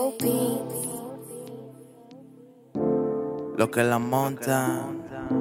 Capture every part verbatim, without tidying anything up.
Lo que la montan.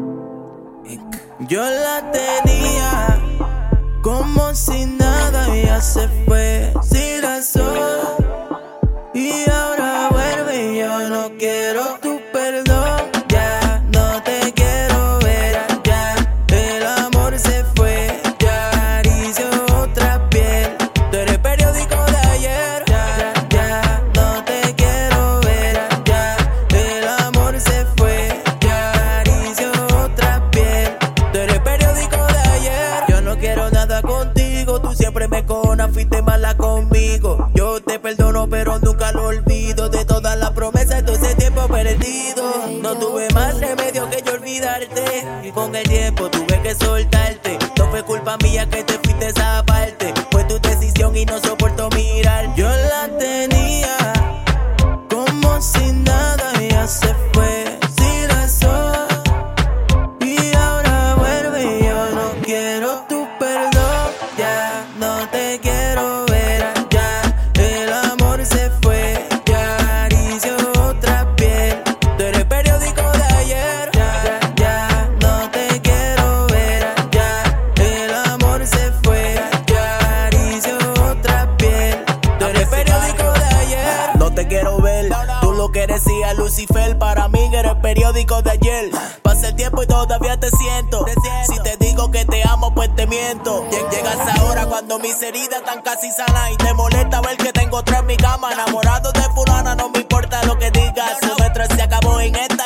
Yo la tenía como si nada, ella se fue sin razón. Y ahora vuelve y yo no quiero tu perdón. Ya no te quiero ver, ya el amor se fue. Ya acaricio otra piel, tú eres periódico de ayer. Ya, ya no te quiero ver, ya el amor se fue. Ya acaricio otra piel, tú eres periódico de ayer. Yo no quiero nada contigo, tú siempre me conas, fuiste mala conmigo. Yo te perdono pero nunca lo olvido. De todas las promesas todo ese tiempo perdido, no tuve más remedio que yo olvidarte. Con el tiempo tuve que soltarte. No fue culpa mía que te fuiste esa parte, fue tu decisión y no soporto mirar. Yo la tenía como si nada, ella se fue sin razón. Y ahora vuelve y yo no quiero tu perdón. Ya no te quiero ver, ya el amor se fue. Ya acaricio otra piel, tú eres periódico de ayer. Ya, ya no te quiero ver, ya el amor se fue. Ya acaricio otra piel, tú eres periódico de ayer. No te quiero ver, tú lo que decía Lucifer, para mí eres periódico de ayer. Pasa el tiempo y todavía te siento. Si te digo que te amo, pues te miento. Llegas ahora cuando mis heridas están casi sanas y te molesta ver que tengo otra en mi cama. Enamorado de fulana, no me importa lo que digas. Su metro se acabó en esta